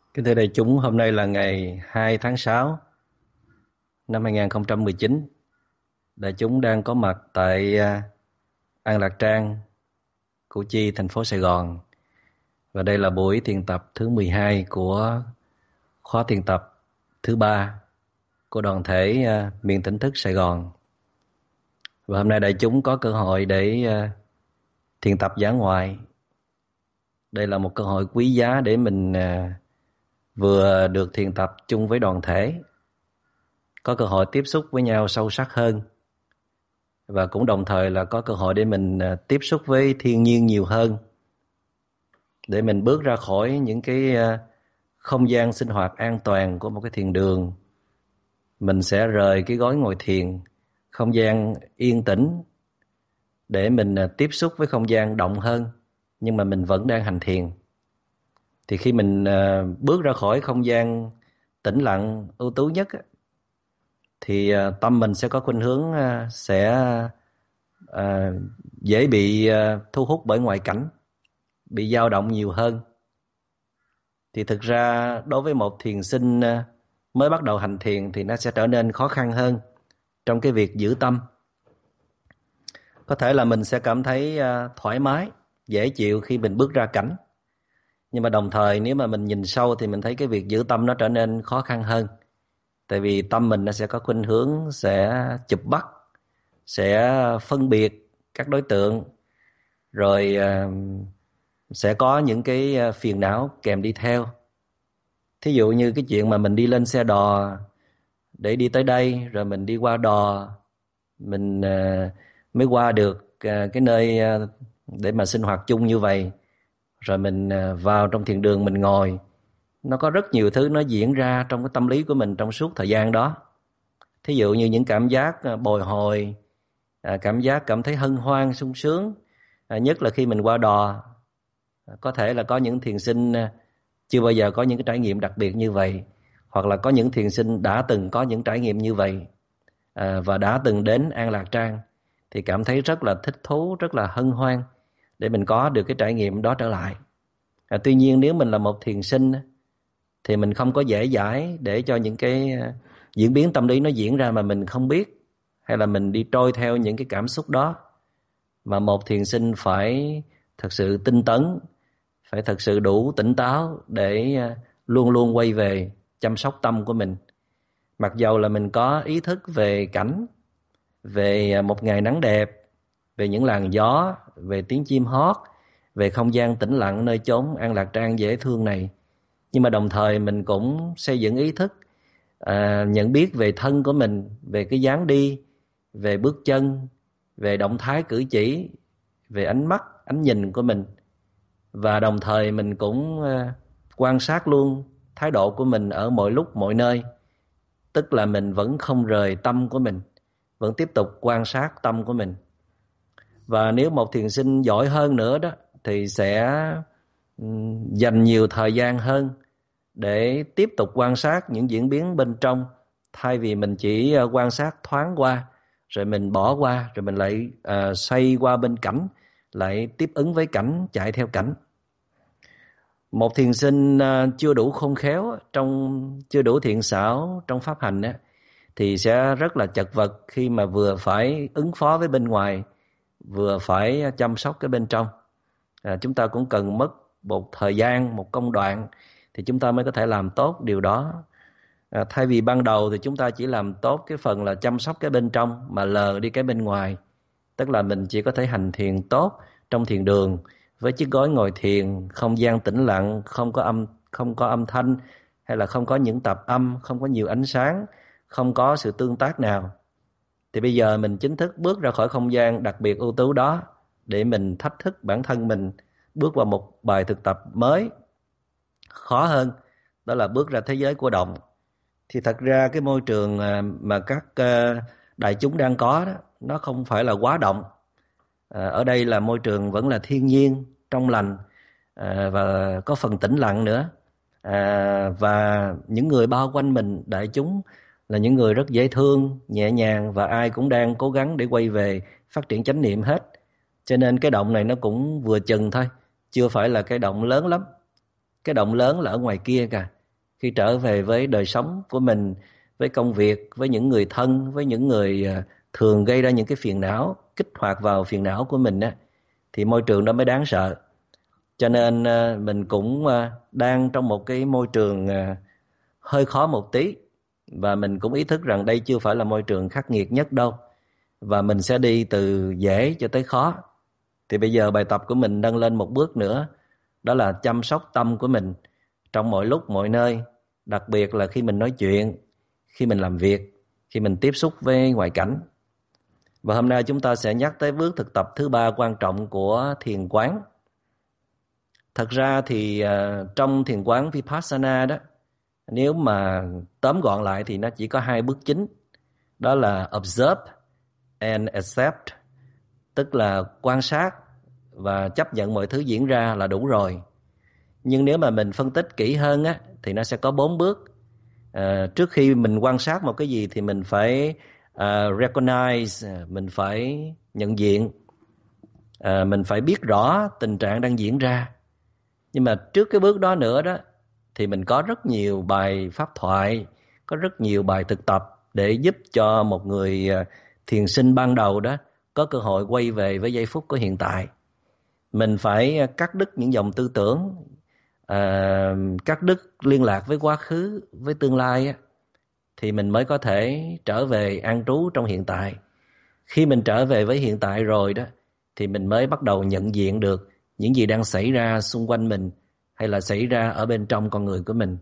Kính thưa đại chúng, hôm nay là ngày 2 tháng 6 năm 2019. Đại chúng đang có mặt tại An Lạc Trang, Củ Chi, thành phố Sài Gòn. Và đây là buổi thiền tập thứ 12 của khóa thiền tập thứ 3 của đoàn thể miền tỉnh thức Sài Gòn. Và hôm nay đại chúng có cơ hội để thiền tập dã ngoại. Đây là một cơ hội quý giá để mình vừa được thiền tập chung với đoàn thể, có cơ hội tiếp xúc với nhau sâu sắc hơn, và cũng đồng thời là có cơ hội để mình tiếp xúc với thiên nhiên nhiều hơn, để mình bước ra khỏi những cái không gian sinh hoạt an toàn của một cái thiền đường. Mình sẽ rời cái gói ngồi thiền, không gian yên tĩnh, để mình tiếp xúc với không gian động hơn, nhưng mà mình vẫn đang hành thiền. Thì khi mình bước ra khỏi không gian tĩnh lặng ưu tú nhất thì tâm mình sẽ có khuynh hướng sẽ dễ bị thu hút bởi ngoại cảnh, bị dao động nhiều hơn. Thì thực ra đối với một thiền sinh mới bắt đầu hành thiền thì nó sẽ trở nên khó khăn hơn trong cái việc giữ tâm. Có thể là mình sẽ cảm thấy thoải mái, dễ chịu khi mình bước ra cảnh, nhưng mà đồng thời nếu mà mình nhìn sâu thì mình thấy cái việc giữ tâm nó trở nên khó khăn hơn. Tại vì tâm mình nó sẽ có khuynh hướng sẽ chụp bắt, sẽ phân biệt các đối tượng, rồi sẽ có những cái phiền não kèm đi theo. Thí dụ như cái chuyện mà mình đi lên xe đò để đi tới đây, rồi mình đi qua đò, mình mới qua được cái nơi để mà sinh hoạt chung như vậy, rồi mình vào trong thiền đường mình ngồi. Nó có rất nhiều thứ nó diễn ra trong cái tâm lý của mình trong suốt thời gian đó. Thí dụ như những cảm giác bồi hồi, cảm giác cảm thấy hân hoan, sung sướng, nhất là khi mình qua đò. Có thể là có những thiền sinh chưa bao giờ có những cái trải nghiệm đặc biệt như vậy, hoặc là có những thiền sinh đã từng có những trải nghiệm như vậy và đã từng đến An Lạc Trang, thì cảm thấy rất là thích thú, rất là hân hoan để mình có được cái trải nghiệm đó trở lại. Tuy nhiên nếu mình là một thiền sinh thì mình không có dễ dãi để cho những cái diễn biến tâm lý nó diễn ra mà mình không biết, hay là mình đi trôi theo những cái cảm xúc đó. Mà một thiền sinh phải thật sự tinh tấn, phải thật sự đủ tỉnh táo để luôn luôn quay về chăm sóc tâm của mình. Mặc dầu là mình có ý thức về cảnh, về một ngày nắng đẹp, về những làn gió, về tiếng chim hót, về không gian tĩnh lặng nơi chốn An Lạc Trang dễ thương này, nhưng mà đồng thời mình cũng xây dựng ý thức nhận biết về thân của mình, về cái dáng đi, về bước chân, về động thái cử chỉ, về ánh mắt, ánh nhìn của mình. Và đồng thời mình cũng quan sát luôn thái độ của mình ở mọi lúc mọi nơi. Tức là mình vẫn không rời tâm của mình, vẫn tiếp tục quan sát tâm của mình. Và nếu một thiền sinh giỏi hơn nữa đó thì sẽ dành nhiều thời gian hơn để tiếp tục quan sát những diễn biến bên trong, thay vì mình chỉ quan sát thoáng qua rồi mình bỏ qua, rồi mình lại xoay qua bên cảnh, lại tiếp ứng với cảnh, chạy theo cảnh. Một thiền sinh chưa đủ khôn khéo, chưa đủ thiện xảo trong pháp hành thì sẽ rất là chật vật khi mà vừa phải ứng phó với bên ngoài, vừa phải chăm sóc cái bên trong. Chúng ta cũng cần mất một thời gian, một công đoạn thì chúng ta mới có thể làm tốt điều đó. Thay vì ban đầu thì chúng ta chỉ làm tốt cái phần là chăm sóc cái bên trong mà lờ đi cái bên ngoài. Tức là mình chỉ có thể hành thiền tốt trong thiền đường với chiếc gối ngồi thiền, không gian tĩnh lặng, không có âm thanh, hay là không có những tạp âm, không có nhiều ánh sáng, không có sự tương tác nào. Thì bây giờ mình chính thức bước ra khỏi không gian đặc biệt ưu tú đó để mình thách thức bản thân mình bước vào một bài thực tập mới, khó hơn, đó là bước ra thế giới của động. Thì thật ra cái môi trường mà các đại chúng đang có đó, nó không phải là quá động. Ở đây là môi trường vẫn là thiên nhiên, trong lành, và có phần tĩnh lặng nữa. Và những người bao quanh mình, đại chúng, là những người rất dễ thương, nhẹ nhàng, và ai cũng đang cố gắng để quay về phát triển chánh niệm hết. Cho nên cái động này nó cũng vừa chừng thôi, chưa phải là cái động lớn lắm. Cái động lớn là ở ngoài kia kìa. khi trở về với đời sống của mình, với công việc, với những người thân, với những người thường gây ra những cái phiền não, kích hoạt vào phiền não của mình á, thì môi trường đó mới đáng sợ. Cho nên mình cũng đang trong một cái môi trường hơi khó một tí, và mình cũng ý thức rằng đây chưa phải là môi trường khắc nghiệt nhất đâu, và mình sẽ đi từ dễ cho tới khó. Thì bây giờ bài tập của mình nâng lên một bước nữa, đó là chăm sóc tâm của mình trong mọi lúc mọi nơi, đặc biệt là khi mình nói chuyện, khi mình làm việc, khi mình tiếp xúc với ngoại cảnh. Và hôm nay chúng ta sẽ nhắc tới bước thực tập thứ 3 quan trọng của thiền quán. Thật ra thì trong thiền quán Vipassana đó, nếu mà tóm gọn lại thì nó chỉ có 2 bước chính. Đó là observe and accept, tức là quan sát và chấp nhận mọi thứ diễn ra là đủ rồi. Nhưng nếu mà mình phân tích kỹ hơn á, thì nó sẽ có 4 bước. Trước khi mình quan sát một cái gì thì mình phải recognize, mình phải nhận diện, mình phải biết rõ tình trạng đang diễn ra. Nhưng mà trước cái bước đó nữa đó, thì mình có rất nhiều bài pháp thoại, có rất nhiều bài thực tập để giúp cho một người thiền sinh ban đầu đó có cơ hội quay về với giây phút của hiện tại. Mình phải cắt đứt những dòng tư tưởng, cắt đứt liên lạc với quá khứ, với tương lai á, thì mình mới có thể trở về an trú trong hiện tại. Khi mình trở về với hiện tại rồi đó, thì mình mới bắt đầu nhận diện được những gì đang xảy ra xung quanh mình, hay là xảy ra ở bên trong con người của mình.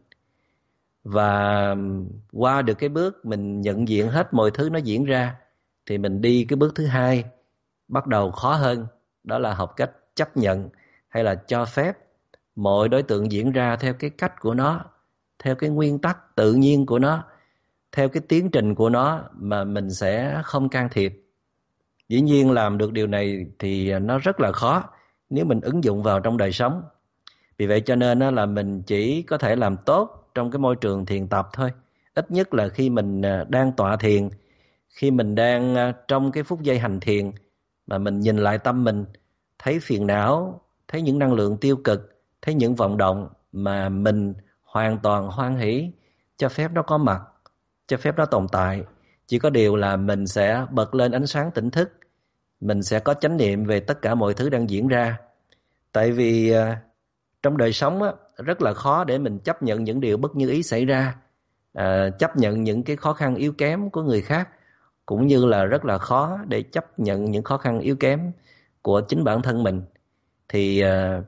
Và qua được cái bước mình nhận diện hết mọi thứ nó diễn ra, thì mình đi cái bước thứ 2, bắt đầu khó hơn. Đó là học cách chấp nhận hay là cho phép mọi đối tượng diễn ra theo cái cách của nó, theo cái nguyên tắc tự nhiên của nó, theo cái tiến trình của nó, mà mình sẽ không can thiệp. Dĩ nhiên làm được điều này thì nó rất là khó nếu mình ứng dụng vào trong đời sống. Vì vậy cho nên là mình chỉ có thể làm tốt trong cái môi trường thiền tập thôi. Ít nhất là khi mình đang tọa thiền, khi mình đang trong cái phút giây hành thiền, mà mình nhìn lại tâm mình, thấy phiền não, thấy những năng lượng tiêu cực, thấy những vọng động, mà mình hoàn toàn hoan hỷ cho phép nó có mặt, cho phép nó tồn tại. Chỉ có điều là mình sẽ bật lên ánh sáng tỉnh thức, mình sẽ có chánh niệm về tất cả mọi thứ đang diễn ra. Tại vì trong đời sống á, rất là khó để mình chấp nhận những điều bất như ý xảy ra, chấp nhận những cái khó khăn yếu kém của người khác, cũng như là rất là khó để chấp nhận những khó khăn yếu kém của chính bản thân mình. Thì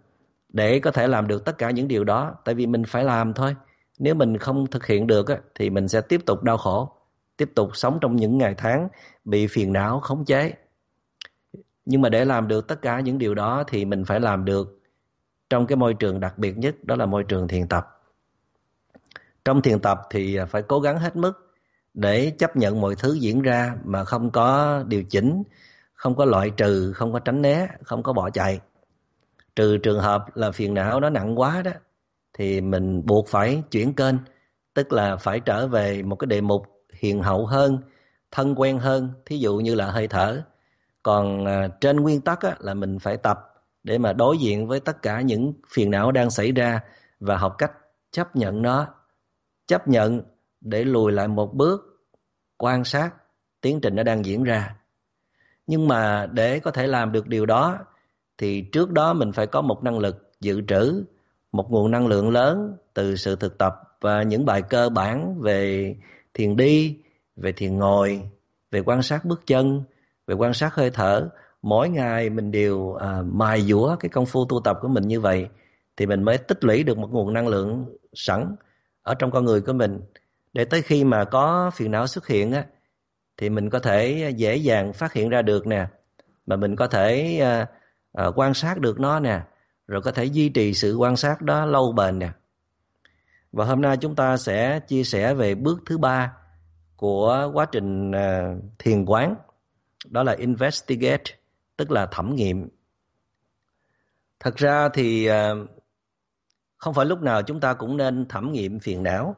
để có thể làm được tất cả những điều đó, tại vì mình phải làm thôi. Nếu mình không thực hiện được á, thì mình sẽ tiếp tục đau khổ, tiếp tục sống trong những ngày tháng bị phiền não khống chế. Nhưng mà để làm được tất cả những điều đó thì mình phải làm được trong cái môi trường đặc biệt nhất, đó là môi trường thiền tập. Trong thiền tập thì phải cố gắng hết mức để chấp nhận mọi thứ diễn ra mà không có điều chỉnh, không có loại trừ, không có tránh né, không có bỏ chạy. Trừ trường hợp là phiền não nó nặng quá đó, thì mình buộc phải chuyển kênh, tức là phải trở về một cái đề mục hiền hậu hơn, thân quen hơn, thí dụ như là hơi thở. Còn trên nguyên tắc á, là mình phải tập để mà đối diện với tất cả những phiền não đang xảy ra và học cách chấp nhận nó. Chấp nhận để lùi lại một bước, quan sát tiến trình nó đang diễn ra. Nhưng mà để có thể làm được điều đó thì trước đó mình phải có một năng lực dự trữ, một nguồn năng lượng lớn từ sự thực tập và những bài cơ bản về thiền đi, về thiền ngồi, về quan sát bước chân, về quan sát hơi thở. Mỗi ngày mình đều mài dũa cái công phu tu tập của mình như vậy, thì mình mới tích lũy được một nguồn năng lượng sẵn ở trong con người của mình, để tới khi mà có phiền não xuất hiện á, thì mình có thể dễ dàng phát hiện ra được nè, mà mình có thể quan sát được nó nè, rồi có thể duy trì sự quan sát đó lâu bền nè. Và hôm nay chúng ta sẽ chia sẻ về bước thứ 3 của quá trình thiền quán, đó là investigate, tức là thẩm nghiệm. Thật ra thì không phải lúc nào chúng ta cũng nên thẩm nghiệm phiền não.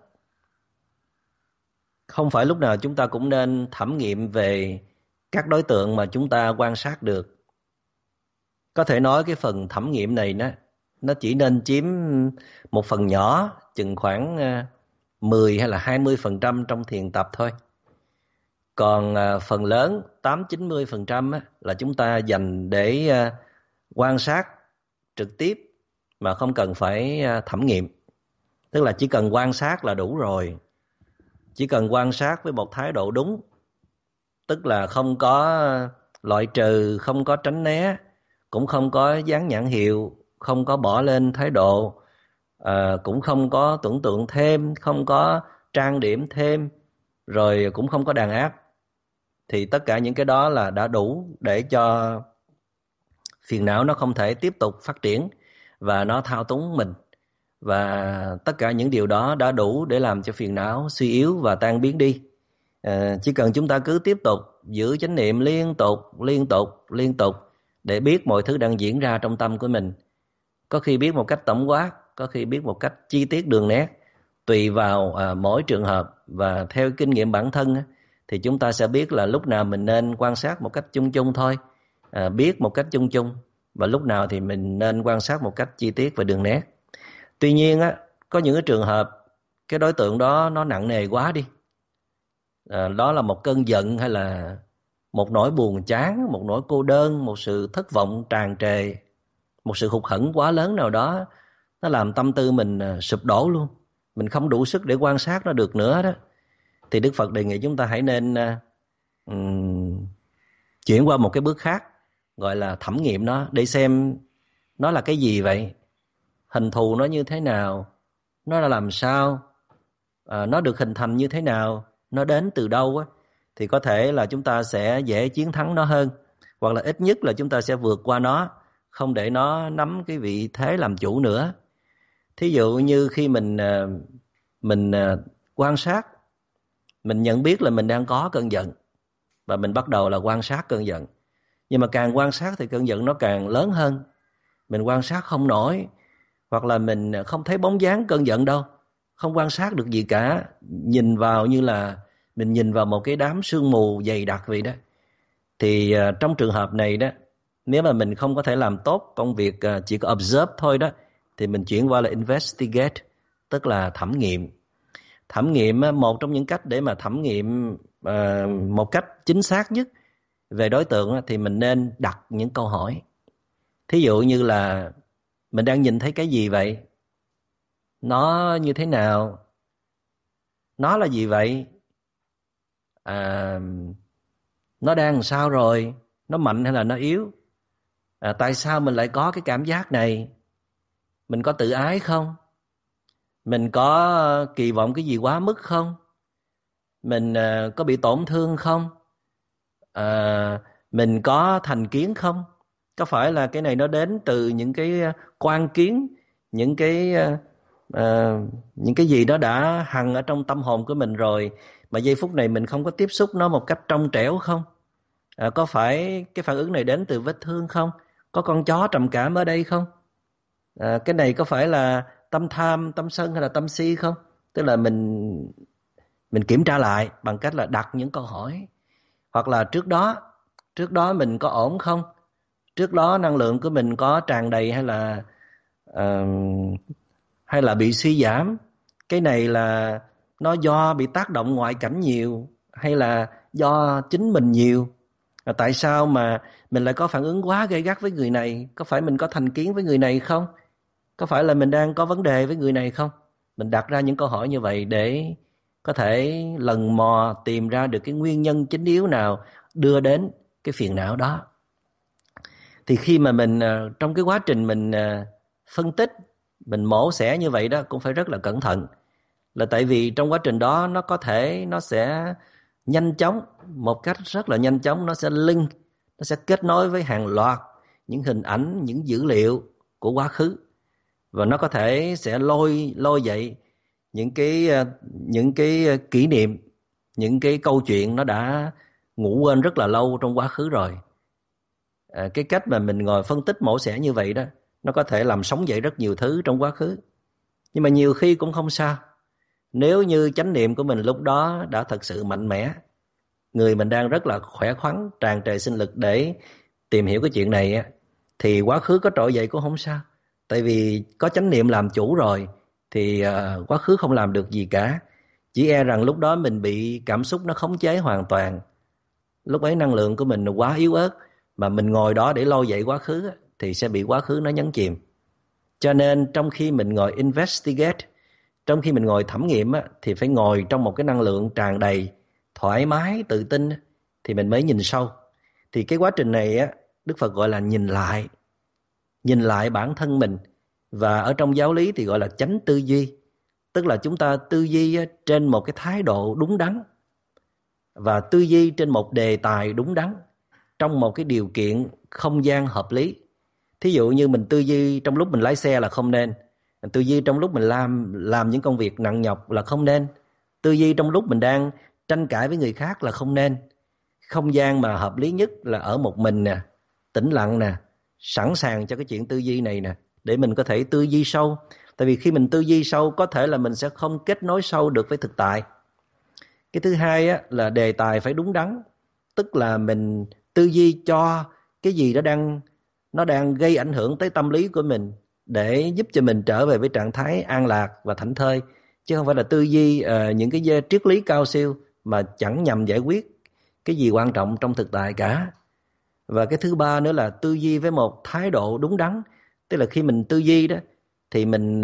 Không phải lúc nào chúng ta cũng nên thẩm nghiệm về các đối tượng mà chúng ta quan sát được. Có thể nói cái phần thẩm nghiệm này nó chỉ nên chiếm một phần nhỏ, chừng khoảng 10 hay là 20% trong thiền tập thôi. Còn phần lớn 8-90% là chúng ta dành để quan sát trực tiếp mà không cần phải thẩm nghiệm. Tức là chỉ cần quan sát là đủ rồi. Chỉ cần quan sát với một thái độ đúng, tức là không có loại trừ, không có tránh né, cũng không có dán nhãn hiệu, không có bỏ lên thái độ, cũng không có tưởng tượng thêm, không có trang điểm thêm, rồi cũng không có đàn áp. Thì tất cả những cái đó là đã đủ để cho phiền não nó không thể tiếp tục phát triển và nó thao túng mình. Và tất cả những điều đó đã đủ để làm cho phiền não suy yếu và tan biến đi. Chỉ cần chúng ta cứ tiếp tục giữ chánh niệm liên tục để biết mọi thứ đang diễn ra trong tâm của mình. Có khi biết một cách tổng quát, có khi biết một cách chi tiết đường nét, tùy vào mỗi trường hợp. Và theo kinh nghiệm bản thân thì chúng ta sẽ biết là lúc nào mình nên quan sát một cách chung chung thôi, biết một cách chung chung, và lúc nào thì mình nên quan sát một cách chi tiết và đường nét. Tuy nhiên có những cái trường hợp cái đối tượng đó nó nặng nề quá đi, đó là một cơn giận hay là một nỗi buồn chán, một nỗi cô đơn, một sự thất vọng tràn trề, một sự hụt hẫng quá lớn nào đó, nó làm tâm tư mình sụp đổ luôn, mình không đủ sức để quan sát nó được nữa đó, thì Đức Phật đề nghị chúng ta hãy nên chuyển qua một cái bước khác, gọi là thẩm nghiệm nó, để xem nó là cái gì vậy, hình thù nó như thế nào, nó là làm sao, nó được hình thành như thế nào, nó đến từ đâu á, thì có thể là chúng ta sẽ dễ chiến thắng nó hơn, hoặc là ít nhất là chúng ta sẽ vượt qua nó, không để nó nắm cái vị thế làm chủ nữa. Thí dụ như khi mình quan sát, mình nhận biết là mình đang có cơn giận và mình bắt đầu là quan sát cơn giận. Nhưng mà càng quan sát thì cơn giận nó càng lớn hơn, mình quan sát không nổi, hoặc là mình không thấy bóng dáng cơn giận đâu, không quan sát được gì cả, nhìn vào như là mình nhìn vào một cái đám sương mù dày đặc vậy đó. Thì trong trường hợp này đó, nếu mà mình không có thể làm tốt công việc chỉ có observe thôi đó, thì mình chuyển qua là investigate, tức là thẩm nghiệm. Thẩm nghiệm, một trong những cách để mà thẩm nghiệm một cách chính xác nhất về đối tượng thì mình nên đặt những câu hỏi. Thí dụ như là mình đang nhìn thấy cái gì vậy? Nó như thế nào? Nó là gì vậy? Nó đang làm sao rồi? Nó mạnh hay là nó yếu? Tại sao mình lại có cái cảm giác này? Mình có tự ái không? Mình có kỳ vọng cái gì quá mức không? Mình có bị tổn thương không? Mình có thành kiến không? Có phải là cái này nó đến từ những cái quan kiến, những cái gì đó đã hằn ở trong tâm hồn của mình rồi, mà giây phút này mình không có tiếp xúc nó một cách trong trẻo không? Có phải cái phản ứng này đến từ vết thương không? Có con chó trầm cảm ở đây không? Cái này có phải là tâm tham, tâm sân hay là tâm si không? Tức là mình kiểm tra lại bằng cách là đặt những câu hỏi. Hoặc là trước đó mình có ổn không? Trước đó năng lượng của mình có tràn đầy hay là bị suy giảm? Cái này là nó do bị tác động ngoại cảnh nhiều hay là do chính mình nhiều? Tại sao mà mình lại có phản ứng quá gay gắt với người này? Có phải mình có thành kiến với người này không? Có phải là mình đang có vấn đề với người này không? Mình đặt ra những câu hỏi như vậy để có thể lần mò tìm ra được cái nguyên nhân chính yếu nào đưa đến cái phiền não đó. Thì khi mà mình trong cái quá trình mình phân tích, mình mổ xẻ như vậy đó, cũng phải rất là cẩn thận. Là tại vì trong quá trình đó nó sẽ nhanh chóng, một cách rất là nhanh chóng, nó sẽ nó sẽ kết nối với hàng loạt những hình ảnh, những dữ liệu của quá khứ, và nó có thể sẽ lôi dậy những cái kỷ niệm, những cái câu chuyện nó đã ngủ quên rất là lâu trong quá khứ rồi. Cái cách mà mình ngồi phân tích mổ xẻ như vậy đó, nó có thể làm sống dậy rất nhiều thứ trong quá khứ. Nhưng mà nhiều khi cũng không sao. Nếu như chánh niệm của mình lúc đó đã thật sự mạnh mẽ, người mình đang rất là khỏe khoắn, tràn trề sinh lực để tìm hiểu cái chuyện này, thì quá khứ có trỗi dậy cũng không sao. Tại vì có chánh niệm làm chủ rồi thì quá khứ không làm được gì cả. Chỉ e rằng lúc đó mình bị cảm xúc nó khống chế hoàn toàn. Lúc ấy năng lượng của mình quá yếu ớt, mà mình ngồi đó để lôi dậy quá khứ thì sẽ bị quá khứ nó nhấn chìm. Cho nên trong khi mình ngồi investigate, trong khi mình ngồi thẩm nghiệm thì phải ngồi trong một cái năng lượng tràn đầy, thoải mái, tự tin thì mình mới nhìn sâu. Thì cái quá trình này Đức Phật gọi là nhìn lại bản thân mình. Và ở trong giáo lý thì gọi là chánh tư duy, tức là chúng ta tư duy trên một cái thái độ đúng đắn và tư duy trên một đề tài đúng đắn trong một cái điều kiện không gian hợp lý. Thí dụ như mình tư duy trong lúc mình lái xe là không nên, mình tư duy trong lúc mình làm những công việc nặng nhọc là không nên, tư duy trong lúc mình đang tranh cãi với người khác là không nên. Không gian mà hợp lý nhất là ở một mình nè, tĩnh lặng nè, sẵn sàng cho cái chuyện tư duy này nè, để mình có thể tư duy sâu. Tại vì khi mình tư duy sâu có thể là mình sẽ không kết nối sâu được với thực tại. Cái thứ hai là đề tài phải đúng đắn, tức là mình tư duy cho cái gì nó đang gây ảnh hưởng tới tâm lý của mình, để giúp cho mình trở về với trạng thái an lạc và thảnh thơi, chứ không phải là tư duy những cái triết lý cao siêu mà chẳng nhằm giải quyết cái gì quan trọng trong thực tại cả. Và cái thứ ba nữa là tư duy với một thái độ đúng đắn, tức là khi mình tư duy đó thì mình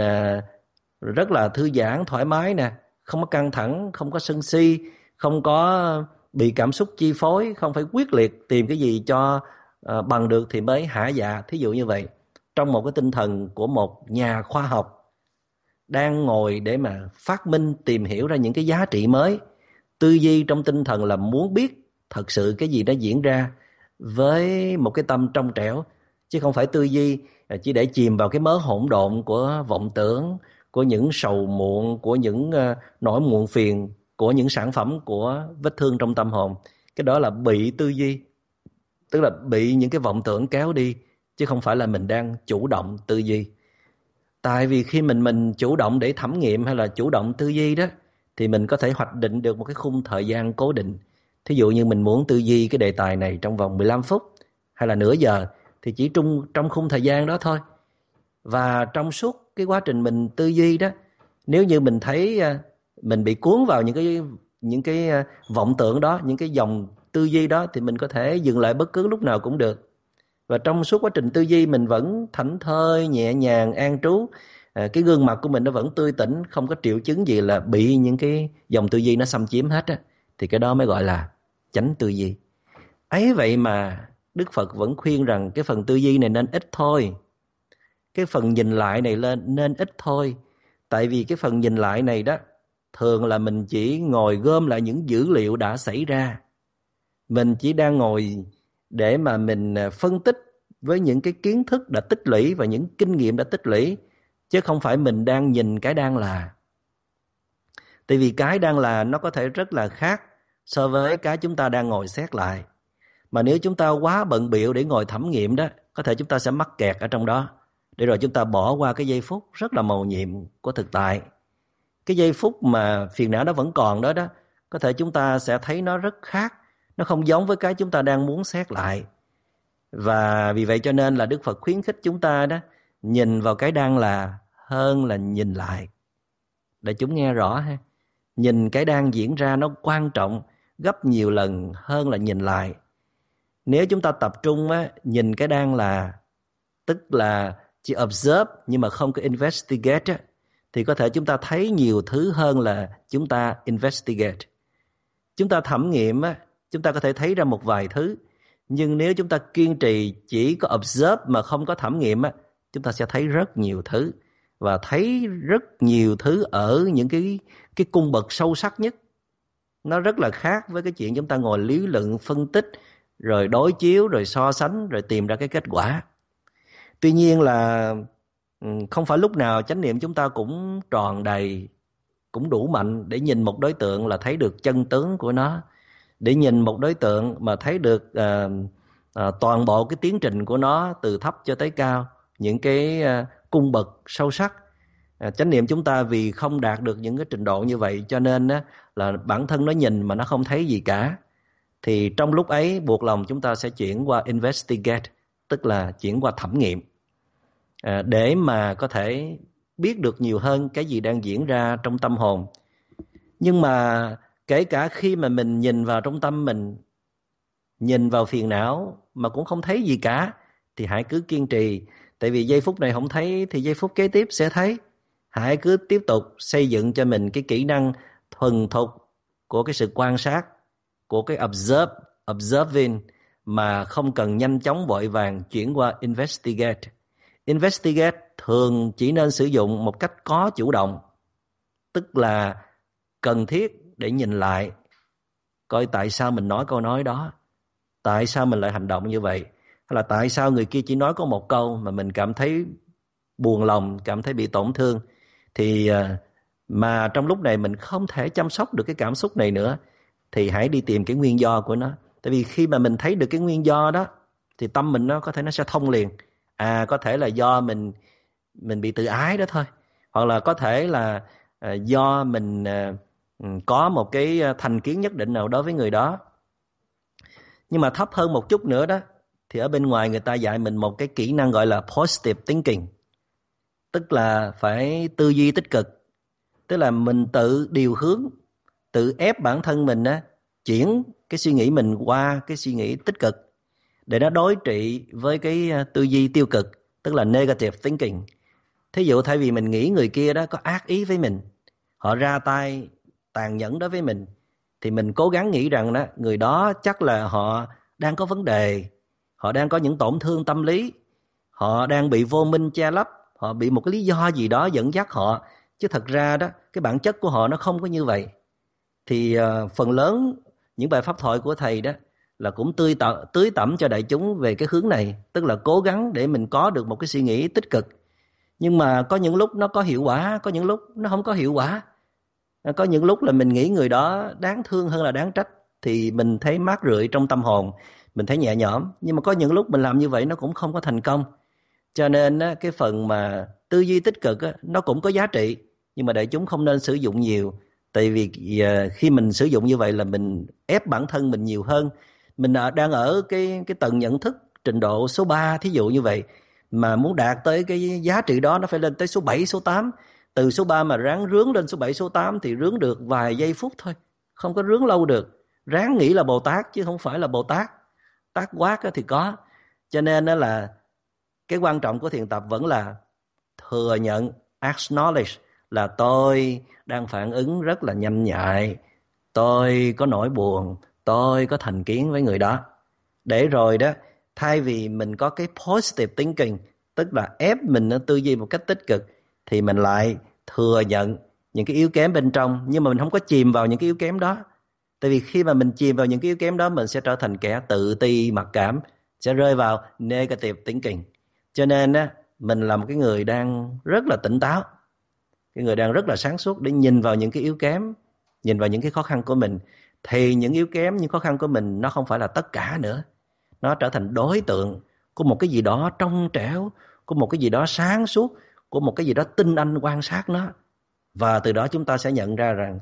rất là thư giãn, thoải mái nè, không có căng thẳng, không có sân si, không có bị cảm xúc chi phối, không phải quyết liệt tìm cái gì cho bằng được thì mới hả dạ. Thí dụ như vậy, trong một cái tinh thần của một nhà khoa học đang ngồi để mà phát minh, tìm hiểu ra những cái giá trị mới, tư duy trong tinh thần là muốn biết thật sự cái gì đã diễn ra với một cái tâm trong trẻo, chứ không phải tư duy chỉ để chìm vào cái mớ hỗn độn của vọng tưởng, của những sầu muộn, của những nỗi muộn phiền, của những sản phẩm của vết thương trong tâm hồn. Cái đó là bị tư duy, tức là bị những cái vọng tưởng kéo đi, chứ không phải là mình đang chủ động tư duy. Tại vì khi mình chủ động để thẩm nghiệm hay là chủ động tư duy đó, thì mình có thể hoạch định được một cái khung thời gian cố định. Thí dụ như mình muốn tư duy cái đề tài này trong vòng 15 phút hay là nửa giờ, thì chỉ trong khung thời gian đó thôi. Và trong suốt cái quá trình mình tư duy đó, nếu như mình thấy mình bị cuốn vào những cái vọng tưởng đó, những cái dòng tư duy đó, thì mình có thể dừng lại bất cứ lúc nào cũng được. Và trong suốt quá trình tư duy mình vẫn thảnh thơi, nhẹ nhàng, an trú, cái gương mặt của mình nó vẫn tươi tỉnh, không có triệu chứng gì là bị những cái dòng tư duy nó xâm chiếm hết á, thì cái đó mới gọi là chánh tư duy. Ấy vậy mà Đức Phật vẫn khuyên rằng cái phần tư duy này nên ít thôi, cái phần nhìn lại này nên ít thôi. Tại vì cái phần nhìn lại này đó, thường là mình chỉ ngồi gom lại những dữ liệu đã xảy ra, mình chỉ đang ngồi để mà mình phân tích với những cái kiến thức đã tích lũy và những kinh nghiệm đã tích lũy, chứ không phải mình đang nhìn cái đang là. Tại vì cái đang là nó có thể rất là khác so với cái chúng ta đang ngồi xét lại. Mà nếu chúng ta quá bận bịu để ngồi thẩm nghiệm đó, có thể chúng ta sẽ mắc kẹt ở trong đó, để rồi chúng ta bỏ qua cái giây phút rất là mầu nhiệm của thực tại. Cái giây phút mà phiền não nó vẫn còn đó, có thể chúng ta sẽ thấy nó rất khác, nó không giống với cái chúng ta đang muốn xét lại. Và vì vậy cho nên là Đức Phật khuyến khích chúng ta đó, nhìn vào cái đang là hơn là nhìn lại. Để chúng nghe rõ ha. Nhìn cái đang diễn ra nó quan trọng gấp nhiều lần hơn là nhìn lại. Nếu chúng ta tập trung nhìn cái đang là, tức là chỉ observe nhưng mà không có investigate thì có thể chúng ta thấy nhiều thứ hơn là chúng ta investigate. Chúng ta thẩm nghiệm chúng ta có thể thấy ra một vài thứ, nhưng nếu chúng ta kiên trì chỉ có observe mà không có thẩm nghiệm chúng ta sẽ thấy rất nhiều thứ, và thấy rất nhiều thứ ở những cái cung bậc sâu sắc nhất. Nó rất là khác với cái chuyện chúng ta ngồi lý luận, phân tích, rồi đối chiếu, rồi so sánh, rồi tìm ra cái kết quả. Tuy nhiên là không phải lúc nào chánh niệm chúng ta cũng tròn đầy, cũng đủ mạnh để nhìn một đối tượng là thấy được chân tướng của nó, để nhìn một đối tượng mà thấy được toàn bộ cái tiến trình của nó từ thấp cho tới cao, những cái cung bậc sâu sắc. Chánh niệm chúng ta vì không đạt được những cái trình độ như vậy, cho nên là bản thân nó nhìn mà nó không thấy gì cả. Thì trong lúc ấy buộc lòng chúng ta sẽ chuyển qua investigate, tức là chuyển qua thẩm nghiệm, để mà có thể biết được nhiều hơn cái gì đang diễn ra trong tâm hồn. Nhưng mà kể cả khi mà mình nhìn vào trong tâm mình, nhìn vào phiền não mà cũng không thấy gì cả, thì hãy cứ kiên trì. Tại vì giây phút này không thấy thì giây phút kế tiếp sẽ thấy. Hãy cứ tiếp tục xây dựng cho mình cái kỹ năng thuần thục của cái sự quan sát, của cái observing, mà không cần nhanh chóng vội vàng chuyển qua investigate. Investigate thường chỉ nên sử dụng một cách có chủ động, tức là cần thiết để nhìn lại coi tại sao mình nói câu nói đó, tại sao mình lại hành động như vậy, hay là tại sao người kia chỉ nói có một câu mà mình cảm thấy buồn lòng, cảm thấy bị tổn thương. Thì mà trong lúc này mình không thể chăm sóc được cái cảm xúc này nữa, thì hãy đi tìm cái nguyên do của nó. Tại vì khi mà mình thấy được cái nguyên do đó thì tâm mình nó có thể nó sẽ thông liền. Có thể là do mình bị tự ái đó thôi, hoặc là có thể là do mình có một cái thành kiến nhất định nào đối với người đó. Nhưng mà thấp hơn một chút nữa đó, thì ở bên ngoài người ta dạy mình một cái kỹ năng gọi là positive thinking, tức là phải tư duy tích cực. Tức là mình tự điều hướng, tự ép bản thân mình á, chuyển cái suy nghĩ mình qua cái suy nghĩ tích cực để nó đối trị với cái tư duy tiêu cực, tức là negative thinking. Thí dụ thay vì mình nghĩ người kia đó có ác ý với mình, họ ra tay tàn nhẫn đối với mình, thì mình cố gắng nghĩ rằng đó, người đó chắc là họ đang có vấn đề, họ đang có những tổn thương tâm lý, họ đang bị vô minh che lấp, họ bị một cái lý do gì đó dẫn dắt họ, chứ thật ra đó cái bản chất của họ nó không có như vậy. Thì phần lớn những bài pháp thoại của thầy đó là cũng tưới tẩm cho đại chúng về cái hướng này, tức là cố gắng để mình có được một cái suy nghĩ tích cực. Nhưng mà có những lúc nó có hiệu quả, có những lúc nó không có hiệu quả. Có những lúc là mình nghĩ người đó đáng thương hơn là đáng trách, thì mình thấy mát rượi trong tâm hồn, mình thấy nhẹ nhõm. Nhưng mà có những lúc mình làm như vậy nó cũng không có thành công. Cho nên cái phần mà tư duy tích cực nó cũng có giá trị, nhưng mà đại chúng không nên sử dụng nhiều. Tại vì khi mình sử dụng như vậy là mình ép bản thân mình nhiều hơn. Mình đang ở cái tầng nhận thức trình độ số 3 thí dụ như vậy, mà muốn đạt tới cái giá trị đó nó phải lên tới số 7, số 8. Từ số 3 mà ráng rướng lên số 7, số 8 thì rướng được vài giây phút thôi, không có rướng lâu được. Ráng nghĩ là Bồ Tát chứ không phải là Bồ Tát. Tát quát thì có. Cho nên đó là cái quan trọng của thiền tập vẫn là thừa nhận, acknowledge là tôi đang phản ứng rất là nhanh nhạy, tôi có nỗi buồn, tôi có thành kiến với người đó. Để rồi đó, thay vì mình có cái positive thinking, tức là ép mình nó tư duy một cách tích cực, thì mình lại thừa nhận những cái yếu kém bên trong, nhưng mà mình không có chìm vào những cái yếu kém đó. Tại vì khi mà mình chìm vào những cái yếu kém đó, mình sẽ trở thành kẻ tự ti mặc cảm, sẽ rơi vào negative thinking. Cho nên á, mình là một cái người đang rất là tỉnh táo, cái người đang rất là sáng suốt để nhìn vào những cái yếu kém, nhìn vào những cái khó khăn của mình. Thì những yếu kém, những khó khăn của mình nó không phải là tất cả nữa. Nó trở thành đối tượng của một cái gì đó trong trẻo, của một cái gì đó sáng suốt, của một cái gì đó tinh anh quan sát nó. Và từ đó chúng ta sẽ nhận ra rằng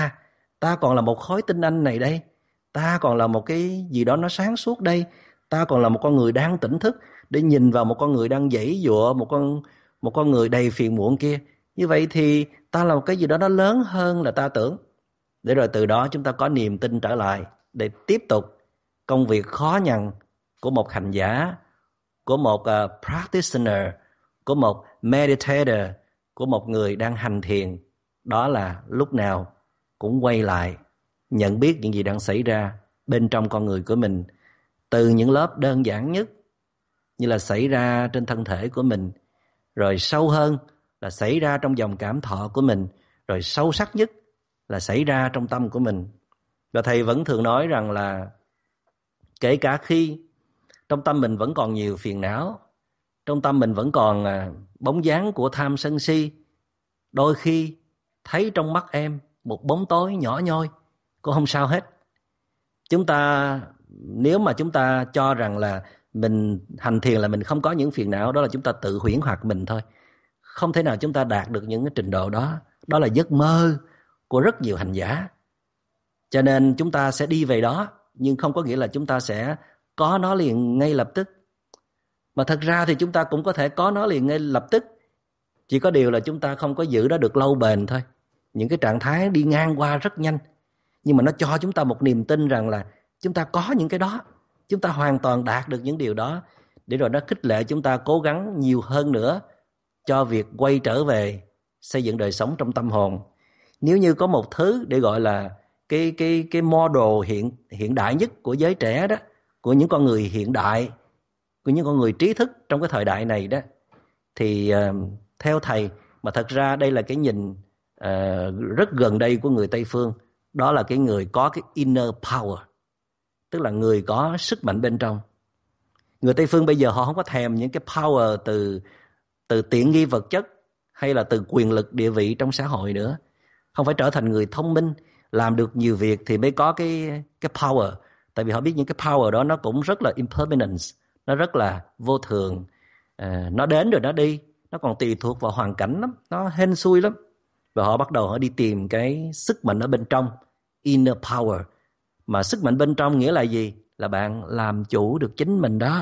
ta còn là một khối tinh anh này đây, ta còn là một cái gì đó nó sáng suốt đây, ta còn là một con người đang tỉnh thức để nhìn vào một con người đang giãy giụa, một con người đầy phiền muộn kia. Như vậy thì ta là một cái gì đó nó lớn hơn là ta tưởng. Để rồi từ đó chúng ta có niềm tin trở lại để tiếp tục công việc khó nhằn của một hành giả, của một practitioner, của một meditator, của một người đang hành thiền. Đó là lúc nào cũng quay lại nhận biết những gì đang xảy ra bên trong con người của mình, từ những lớp đơn giản nhất như là xảy ra trên thân thể của mình, rồi sâu hơn là xảy ra trong dòng cảm thọ của mình, rồi sâu sắc nhất là xảy ra trong tâm của mình. Và thầy vẫn thường nói rằng là kể cả khi trong tâm mình vẫn còn nhiều phiền não, trong tâm mình vẫn còn bóng dáng của tham sân si, đôi khi thấy trong mắt em một bóng tối nhỏ nhoi cũng không sao hết. Chúng ta, nếu mà chúng ta cho rằng là mình hành thiền là mình không có những phiền não, đó là chúng ta tự huyễn hoặc mình thôi. Không thể nào chúng ta đạt được những cái trình độ đó. Đó là giấc mơ của rất nhiều hành giả. Cho nên chúng ta sẽ đi về đó, nhưng không có nghĩa là chúng ta sẽ có nó liền ngay lập tức. Mà thật ra thì chúng ta cũng có thể có nó liền ngay lập tức. Chỉ có điều là chúng ta không có giữ nó được lâu bền thôi. những cái trạng thái đi ngang qua rất nhanh, nhưng mà nó cho chúng ta một niềm tin rằng là chúng ta có những cái đó, chúng ta hoàn toàn đạt được những điều đó, để rồi nó khích lệ chúng ta cố gắng nhiều hơn nữa cho việc quay trở về xây dựng đời sống trong tâm hồn. Nếu như có một thứ để gọi là cái model hiện đại nhất của giới trẻ đó, của những con người hiện đại, của những con người trí thức trong cái thời đại này đó, thì theo thầy, mà thật ra đây là cái nhìn rất gần đây của người Tây phương, đó là cái người có cái inner power, tức là người có sức mạnh bên trong. Người Tây phương bây giờ họ không có thèm những cái power từ tiện nghi vật chất hay là từ quyền lực địa vị trong xã hội nữa. Không phải trở thành người thông minh, làm được nhiều việc thì mới có cái power. Tại vì họ biết những cái power đó nó cũng rất là impermanent, nó rất là vô thường, nó đến rồi nó đi, nó còn tùy thuộc vào hoàn cảnh lắm, nó hên xui lắm. Và họ bắt đầu họ đi tìm cái sức mạnh ở bên trong, inner power. Mà sức mạnh bên trong nghĩa là gì? Là bạn làm chủ được chính mình đó.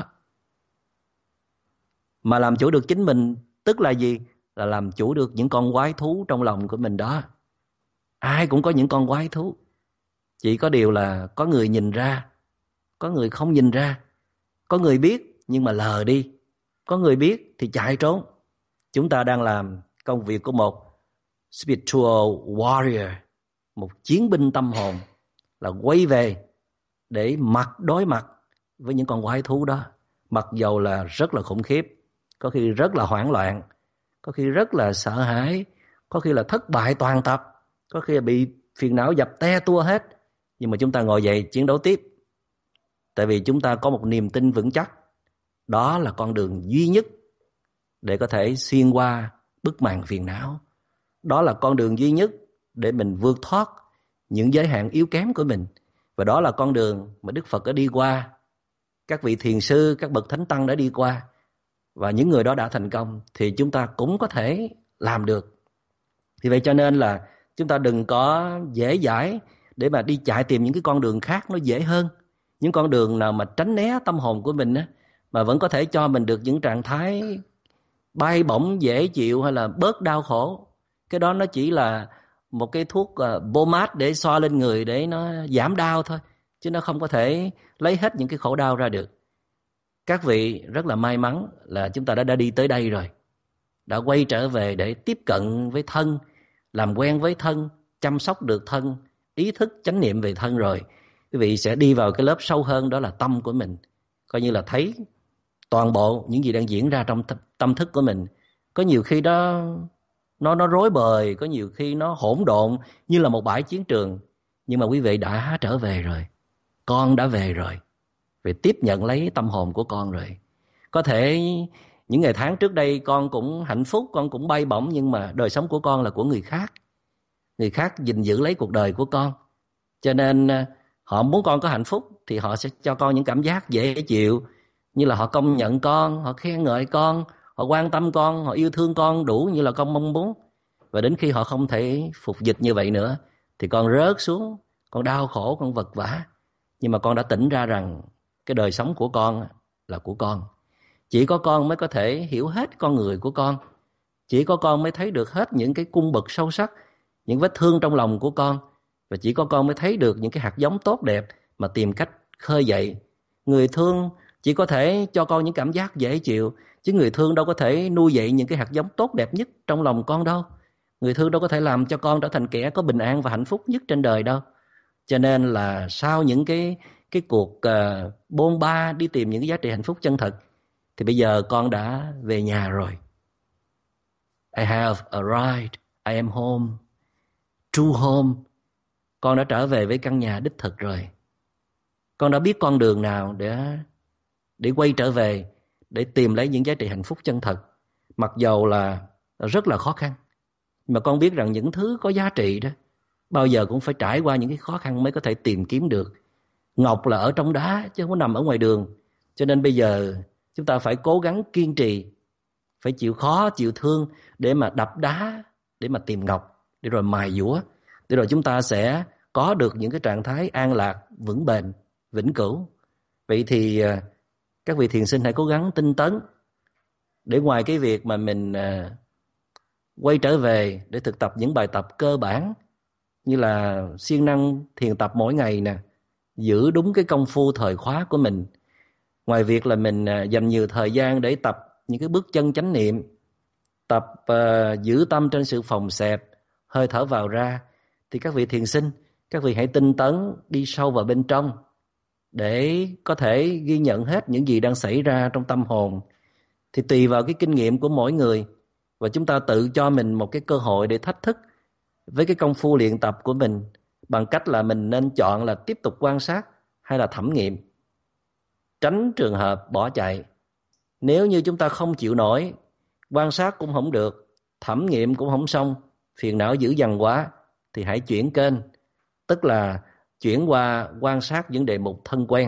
Mà làm chủ được chính mình tức là gì? Là làm chủ được những con quái thú trong lòng của mình đó. Ai cũng có những con quái thú, chỉ có điều là có người nhìn ra, có người không nhìn ra, có người biết nhưng mà lờ đi, có người biết thì chạy trốn. Chúng ta đang làm công việc của một spiritual warrior, một chiến binh tâm hồn, là quay về để đối mặt với những con quái thú đó. Mặc dầu là rất là khủng khiếp, có khi rất là hoảng loạn, có khi rất là sợ hãi, có khi là thất bại toàn tập, có khi là bị phiền não dập te tua hết. Nhưng mà chúng ta ngồi dậy chiến đấu tiếp. Tại vì chúng ta có một niềm tin vững chắc, đó là con đường duy nhất để có thể xuyên qua bức màn phiền não. Đó là con đường duy nhất để mình vượt thoát những giới hạn yếu kém của mình. Và đó là con đường mà Đức Phật đã đi qua, các vị thiền sư, các bậc thánh tăng đã đi qua. Và những người đó đã thành công thì chúng ta cũng có thể làm được. Thì vậy cho nên là chúng ta đừng có dễ dãi để mà đi chạy tìm những cái con đường khác nó dễ hơn. Những con đường nào mà tránh né tâm hồn của mình á, mà vẫn có thể cho mình được những trạng thái bay bổng dễ chịu hay là bớt đau khổ. Cái đó nó chỉ là một cái thuốc pomade để xoa lên người để nó giảm đau thôi, chứ nó không có thể lấy hết những cái khổ đau ra được. Các vị rất là may mắn là chúng ta đã đi tới đây rồi, đã quay trở về để tiếp cận với thân, làm quen với thân, chăm sóc được thân, ý thức chánh niệm về thân rồi. Quý vị sẽ đi vào cái lớp sâu hơn, đó là tâm của mình. Coi như là thấy toàn bộ những gì đang diễn ra trong tâm thức của mình. Có nhiều khi nó rối bời, có nhiều khi nó hỗn độn như là một bãi chiến trường. Nhưng mà quý vị đã trở về rồi, con đã về rồi, về tiếp nhận lấy tâm hồn của con rồi. Có thể những ngày tháng trước đây con cũng hạnh phúc, con cũng bay bổng, nhưng mà đời sống của con là của người khác. Người khác gìn giữ lấy cuộc đời của con. Cho nên họ muốn con có hạnh phúc thì họ sẽ cho con những cảm giác dễ chịu, như là họ công nhận con, họ khen ngợi con, họ quan tâm con, họ yêu thương con đủ như là con mong muốn. Và đến khi họ không thể phục dịch như vậy nữa thì con rớt xuống, con đau khổ, con vật vã. Nhưng mà con đã tỉnh ra rằng cái đời sống của con là của con. Chỉ có con mới có thể hiểu hết con người của con. Chỉ có con mới thấy được hết những cái cung bậc sâu sắc, những vết thương trong lòng của con. Và chỉ có con mới thấy được những cái hạt giống tốt đẹp mà tìm cách khơi dậy. Người thương chỉ có thể cho con những cảm giác dễ chịu, chứ người thương đâu có thể nuôi dậy những cái hạt giống tốt đẹp nhất trong lòng con đâu. Người thương đâu có thể làm cho con trở thành kẻ có bình an và hạnh phúc nhất trên đời đâu. Cho nên là sau những cái cuộc bôn ba đi tìm những cái giá trị hạnh phúc chân thật, thì bây giờ con đã về nhà rồi. I have arrived, I am home, true home. Con đã trở về với căn nhà đích thực rồi. Con đã biết con đường nào để quay trở về, để tìm lấy những giá trị hạnh phúc chân thật. Mặc dầu là rất là khó khăn, mà con biết rằng những thứ có giá trị đó bao giờ cũng phải trải qua những cái khó khăn mới có thể tìm kiếm được. Ngọc là ở trong đá chứ không có nằm ở ngoài đường. Cho nên bây giờ chúng ta phải cố gắng kiên trì, phải chịu khó, chịu thương để mà đập đá, để mà tìm ngọc, để rồi mài dũa, để rồi chúng ta sẽ có được những cái trạng thái an lạc, vững bền, vĩnh cửu. Vậy thì các vị thiền sinh hãy cố gắng tinh tấn, để ngoài cái việc mà mình quay trở về để thực tập những bài tập cơ bản như là siêng năng thiền tập mỗi ngày nè, giữ đúng cái công phu thời khóa của mình. Ngoài việc là mình dành nhiều thời gian để tập những cái bước chân chánh niệm, tập giữ tâm trên sự phòng xẹp, hơi thở vào ra, thì các vị thiền sinh, các vị hãy tinh tấn đi sâu vào bên trong để có thể ghi nhận hết những gì đang xảy ra trong tâm hồn. Thì tùy vào cái kinh nghiệm của mỗi người, và chúng ta tự cho mình một cái cơ hội để thách thức với cái công phu luyện tập của mình, bằng cách là mình nên chọn là tiếp tục quan sát hay là thẩm nghiệm, tránh trường hợp bỏ chạy. Nếu như chúng ta không chịu nổi, quan sát cũng không được, thẩm nghiệm cũng không xong, phiền não dữ dằn quá, thì hãy chuyển kênh, tức là chuyển qua quan sát những đề mục thân quen,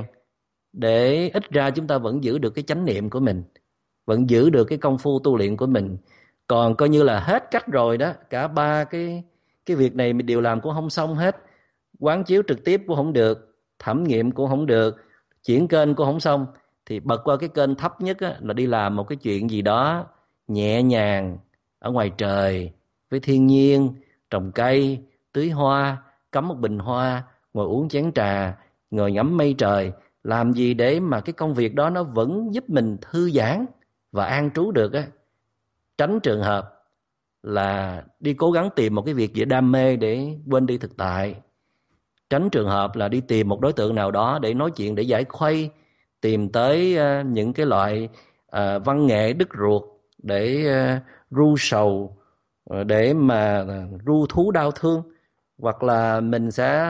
để ít ra chúng ta vẫn giữ được cái chánh niệm của mình, vẫn giữ được cái công phu tu luyện của mình. Còn coi như là hết cách rồi đó, cả ba cái việc này mình đều làm cũng không xong hết. Quán chiếu trực tiếp cũng không được, thẩm nghiệm cũng không được, chuyển kênh cũng không xong, thì bật qua cái kênh thấp nhất á, là đi làm một cái chuyện gì đó nhẹ nhàng ở ngoài trời với thiên nhiên, trồng cây, tưới hoa, cắm một bình hoa, ngồi uống chén trà, ngồi ngắm mây trời. Làm gì để mà cái công việc đó nó vẫn giúp mình thư giãn và an trú được á. Tránh trường hợp là đi cố gắng tìm một cái việc gì đam mê để quên đi thực tại. Tránh trường hợp là đi tìm một đối tượng nào đó để nói chuyện, để giải khuây, tìm tới những cái loại văn nghệ đứt ruột để ru sầu, để mà ru thú đau thương. Hoặc là mình sẽ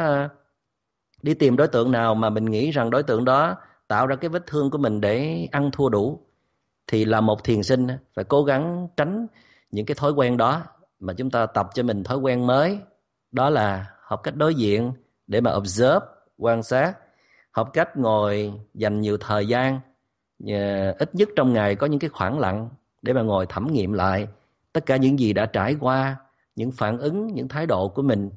đi tìm đối tượng nào mà mình nghĩ rằng đối tượng đó tạo ra cái vết thương của mình để ăn thua đủ. Thì là một thiền sinh phải cố gắng tránh những cái thói quen đó, mà chúng ta tập cho mình thói quen mới. Đó là học cách đối diện để mà observe, quan sát, học cách ngồi dành nhiều thời gian, ít nhất trong ngày có những cái khoảng lặng để mà ngồi thẩm nghiệm lại tất cả những gì đã trải qua, những phản ứng, những thái độ của mình.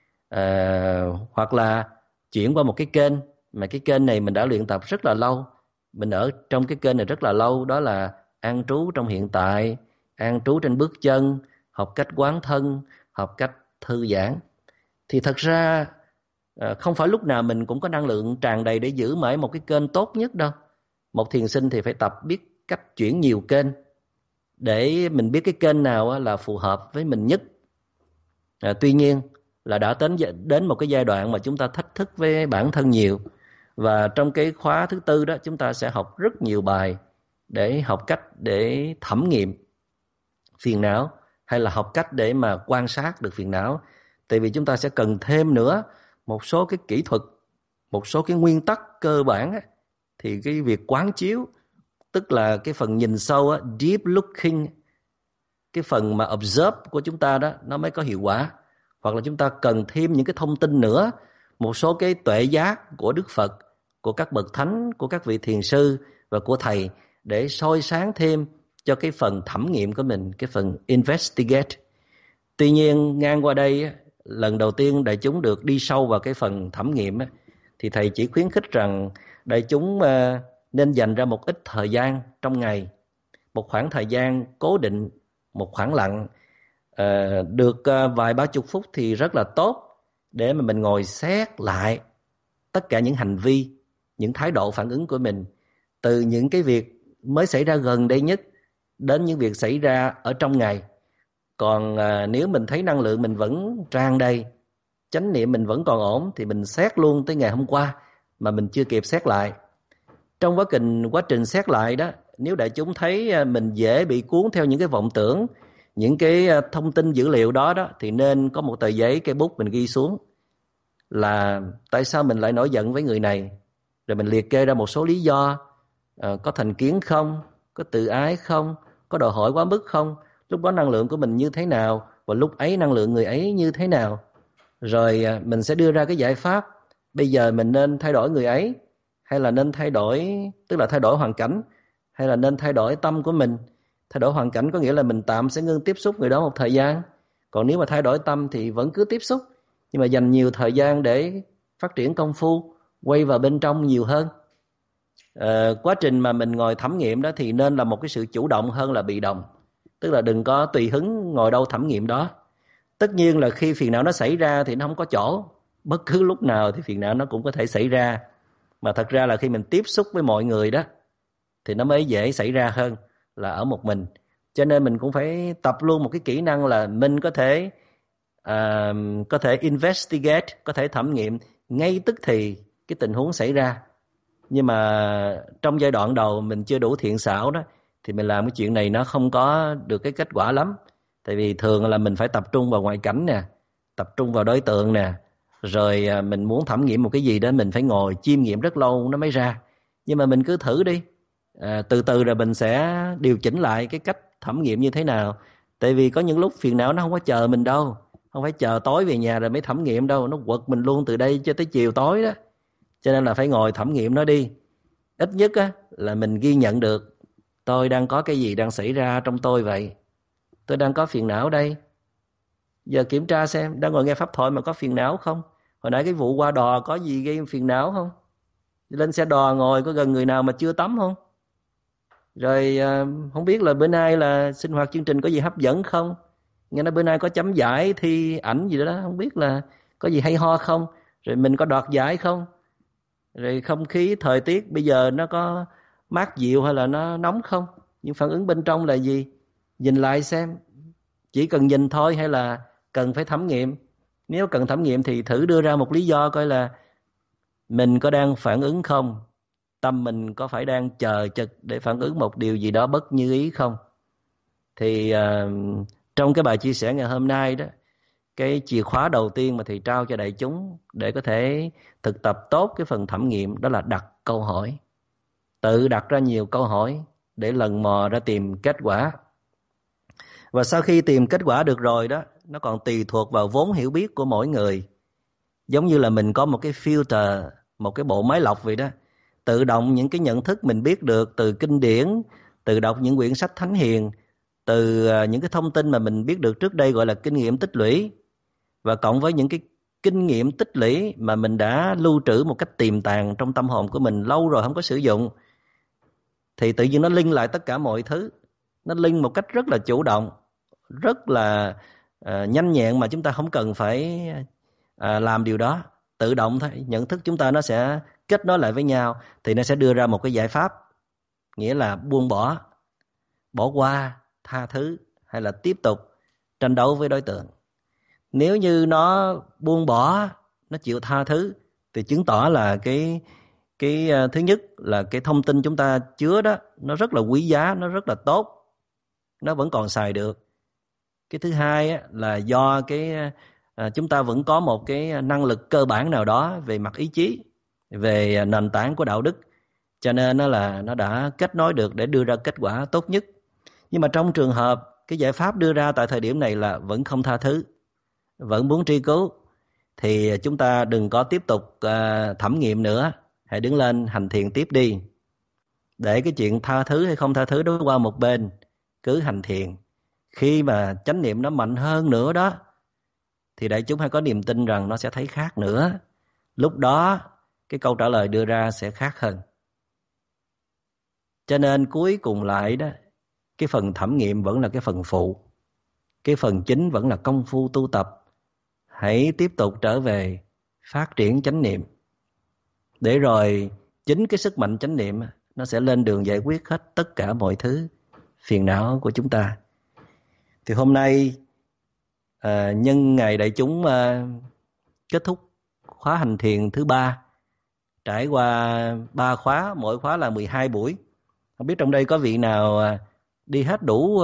Hoặc là chuyển qua một cái kênh mà cái kênh này mình đã luyện tập rất là lâu, mình ở trong cái kênh này rất là lâu, đó là an trú trong hiện tại, an trú trên bước chân, học cách quán thân, học cách thư giãn. Thì thật ra không phải lúc nào mình cũng có năng lượng tràn đầy để giữ mãi một cái kênh tốt nhất đâu. Một thiền sinh thì phải tập biết cách chuyển nhiều kênh để mình biết cái kênh nào là phù hợp với mình nhất. Tuy nhiên là đã đến một cái giai đoạn mà chúng ta thách thức với bản thân nhiều, và trong cái khóa thứ tư đó chúng ta sẽ học rất nhiều bài để học cách để thẩm nghiệm phiền não, hay là học cách để mà quan sát được phiền não. Tại vì chúng ta sẽ cần thêm nữa một số cái kỹ thuật, một số cái nguyên tắc cơ bản á, thì cái việc quán chiếu, tức là cái phần nhìn sâu á, deep looking, cái phần mà observe của chúng ta đó, nó mới có hiệu quả. Hoặc là chúng ta cần thêm những cái thông tin nữa, một số cái tuệ giác của Đức Phật, của các bậc thánh, của các vị thiền sư và của thầy, để soi sáng thêm cho cái phần thẩm nghiệm của mình, cái phần investigate. Tuy nhiên ngang qua đây, lần đầu tiên đại chúng được đi sâu vào cái phần thẩm nghiệm, thì thầy chỉ khuyến khích rằng đại chúng nên dành ra một ít thời gian trong ngày, một khoảng thời gian cố định, một khoảng lặng, được vài ba chục phút thì rất là tốt, để mà mình ngồi xét lại tất cả những hành vi, những thái độ phản ứng của mình, từ những cái việc mới xảy ra gần đây nhất đến những việc xảy ra ở trong ngày. Còn nếu mình thấy năng lượng mình vẫn tràn đầy, chánh niệm mình vẫn còn ổn, thì mình xét luôn tới ngày hôm qua mà mình chưa kịp xét lại. Trong quá trình xét lại đó, nếu đại chúng thấy mình dễ bị cuốn theo những cái vọng tưởng, những cái thông tin dữ liệu đó, thì nên có một tờ giấy, cây bút, mình ghi xuống là tại sao mình lại nổi giận với người này, rồi mình liệt kê ra một số lý do. Có thành kiến không, có tự ái không, có đòi hỏi quá mức không, lúc đó năng lượng của mình như thế nào, và lúc ấy năng lượng người ấy như thế nào. Rồi mình sẽ đưa ra cái giải pháp. Bây giờ mình nên thay đổi người ấy, hay là nên thay đổi, tức là thay đổi hoàn cảnh, hay là nên thay đổi tâm của mình. Thay đổi hoàn cảnh có nghĩa là mình tạm sẽ ngưng tiếp xúc người đó một thời gian. Còn nếu mà thay đổi tâm thì vẫn cứ tiếp xúc, nhưng mà dành nhiều thời gian để phát triển công phu, quay vào bên trong nhiều hơn. Quá trình mà mình ngồi thẩm nghiệm đó thì nên là một cái sự chủ động hơn là bị động. Tức là đừng có tùy hứng ngồi đâu thẩm nghiệm đó. Tất nhiên là khi phiền não nó xảy ra thì nó không có chỗ, bất cứ lúc nào thì phiền não nó cũng có thể xảy ra. Mà thật ra là khi mình tiếp xúc với mọi người đó thì nó mới dễ xảy ra hơn là ở một mình. Cho nên mình cũng phải tập luôn một cái kỹ năng là mình có thể investigate, có thể thẩm nghiệm ngay tức thì cái tình huống xảy ra. Nhưng mà trong giai đoạn đầu mình chưa đủ thiện xảo đó thì mình làm cái chuyện này nó không có được cái kết quả lắm. Tại vì thường là mình phải tập trung vào ngoại cảnh nè, tập trung vào đối tượng nè, rồi mình muốn thẩm nghiệm một cái gì đó mình phải ngồi chiêm nghiệm rất lâu nó mới ra. Nhưng mà mình cứ thử đi, từ từ rồi mình sẽ điều chỉnh lại cái cách thẩm nghiệm như thế nào. Tại vì có những lúc phiền não nó không có chờ mình đâu, không phải chờ tối về nhà rồi mới thẩm nghiệm đâu, nó quật mình luôn từ đây cho tới chiều tối đó. Cho nên là phải ngồi thẩm nghiệm nó đi. Ít nhất á, là mình ghi nhận được tôi đang có cái gì đang xảy ra trong tôi vậy. Tôi đang có phiền não đây. Giờ kiểm tra xem, đang ngồi nghe pháp thoại mà có phiền não không? Hồi nãy cái vụ qua đò có gì gây phiền não không? Lên xe đò ngồi có gần người nào mà chưa tắm không? Rồi không biết là bữa nay là sinh hoạt chương trình có gì hấp dẫn không? Nghe nói bữa nay có chấm giải thi ảnh gì đó, không biết là có gì hay ho không? Rồi mình có đoạt giải không? Rồi không khí thời tiết bây giờ nó có mát dịu hay là nó nóng không? Những phản ứng bên trong là gì? Nhìn lại xem. Chỉ cần nhìn thôi hay là cần phải thẩm nghiệm? Nếu cần thẩm nghiệm thì thử đưa ra một lý do coi là mình có đang phản ứng không? Tâm mình có phải đang chờ chực để phản ứng một điều gì đó bất như ý không? Thì trong cái bài chia sẻ ngày hôm nay đó, cái chìa khóa đầu tiên mà thầy trao cho đại chúng để có thể thực tập tốt cái phần thẩm nghiệm đó là đặt câu hỏi. Tự đặt ra nhiều câu hỏi để lần mò ra tìm kết quả. Và sau khi tìm kết quả được rồi đó, nó còn tùy thuộc vào vốn hiểu biết của mỗi người. Giống như là mình có một cái filter, một cái bộ máy lọc vậy đó. Tự động những cái nhận thức mình biết được từ kinh điển, từ đọc những quyển sách thánh hiền, từ những cái thông tin mà mình biết được trước đây gọi là kinh nghiệm tích lũy, và cộng với những cái kinh nghiệm tích lũy mà mình đã lưu trữ một cách tiềm tàng trong tâm hồn của mình lâu rồi không có sử dụng, thì tự nhiên nó link lại tất cả mọi thứ. Nó link một cách rất là chủ động, rất là nhanh nhẹn mà chúng ta không cần phải làm điều đó. Tự động thôi, nhận thức chúng ta nó sẽ kết nối lại với nhau, thì nó sẽ đưa ra một cái giải pháp, nghĩa là buông bỏ, bỏ qua, tha thứ hay là tiếp tục tranh đấu với đối tượng. Nếu như nó buông bỏ, nó chịu tha thứ thì chứng tỏ là cái thứ nhất là cái thông tin chúng ta chứa đó nó rất là quý giá, nó rất là tốt, nó vẫn còn xài được. Cái thứ hai á, là do chúng ta vẫn có một cái năng lực cơ bản nào đó về mặt ý chí, về nền tảng của đạo đức, cho nên nó đã kết nối được để đưa ra kết quả tốt nhất. Nhưng mà trong trường hợp cái giải pháp đưa ra tại thời điểm này là vẫn không tha thứ, vẫn muốn truy cứu, thì chúng ta đừng có tiếp tục thẩm nghiệm nữa, hãy đứng lên hành thiền tiếp đi. Để cái chuyện tha thứ hay không tha thứ đó qua một bên, cứ hành thiền. Khi mà chánh niệm nó mạnh hơn nữa đó, thì đại chúng hãy có niềm tin rằng nó sẽ thấy khác nữa. Lúc đó cái câu trả lời đưa ra sẽ khác hơn. Cho nên cuối cùng lại đó, cái phần thẩm nghiệm vẫn là cái phần phụ, cái phần chính vẫn là công phu tu tập. Hãy tiếp tục trở về phát triển chánh niệm, để rồi chính cái sức mạnh chánh niệm nó sẽ lên đường giải quyết hết tất cả mọi thứ phiền não của chúng ta. Thì hôm nay nhân ngày đại chúng kết thúc khóa hành thiền thứ 3, trải qua 3 khóa, mỗi khóa là 12 buổi. Không biết trong đây có vị nào đi hết đủ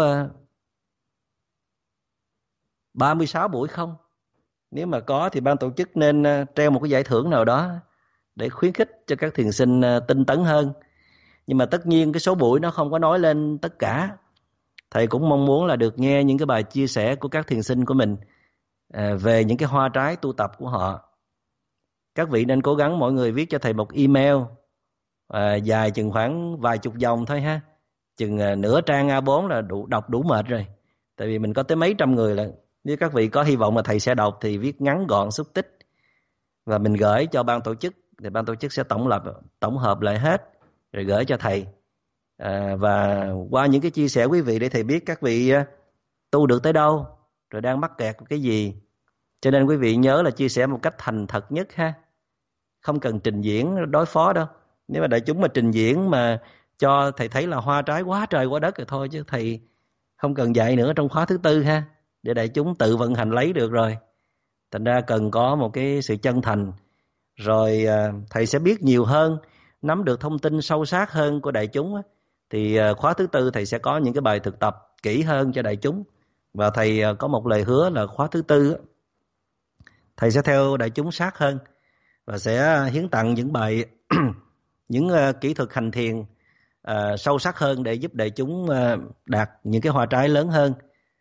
36 buổi không? Nếu mà có thì ban tổ chức nên treo một cái giải thưởng nào đó để khuyến khích cho các thiền sinh tinh tấn hơn. Nhưng mà tất nhiên cái số buổi nó không có nói lên tất cả. Thầy cũng mong muốn là được nghe những cái bài chia sẻ của các thiền sinh của mình về những cái hoa trái tu tập của họ. Các vị nên cố gắng mỗi người viết cho thầy một email dài chừng khoảng vài chục dòng thôi ha. Chừng nửa trang A4 là đọc đủ mệt rồi. Tại vì mình có tới mấy trăm người lận. Nếu các vị có hy vọng mà thầy sẽ đọc thì viết ngắn gọn xúc tích, và mình gửi cho ban tổ chức, thì ban tổ chức sẽ tổng hợp lại hết rồi gửi cho thầy. Và qua những cái chia sẻ quý vị để thầy biết các vị tu được tới đâu, rồi đang mắc kẹt cái gì. Cho nên quý vị nhớ là chia sẻ một cách thành thật nhất ha. Không cần trình diễn đối phó đâu. Nếu mà đại chúng mà trình diễn mà cho thầy thấy là hoa trái quá trời quá đất rồi thôi, chứ thầy không cần dạy nữa trong khóa thứ 4 ha, để đại chúng tự vận hành lấy được rồi. Thành ra cần có một cái sự chân thành, rồi thầy sẽ biết nhiều hơn, nắm được thông tin sâu sát hơn của đại chúng. Thì khóa thứ 4 thầy sẽ có những cái bài thực tập kỹ hơn cho đại chúng. Và thầy có một lời hứa là khóa thứ 4 thầy sẽ theo đại chúng sát hơn, và sẽ hiến tặng những bài những kỹ thuật hành thiền sâu sắc hơn để giúp đại chúng đạt những cái hoa trái lớn hơn.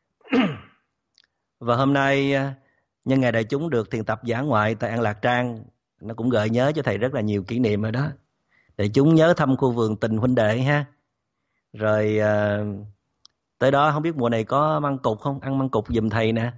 Và hôm nay nhân ngày đại chúng được thiền tập dã ngoại tại An Lạc Trang, nó cũng gợi nhớ cho thầy rất là nhiều kỷ niệm rồi đó. Đại chúng nhớ thăm khu vườn Tình Huynh Đệ ha. Rồi tới đó không biết mùa này có măng cụt không, ăn măng cụt giùm thầy nè.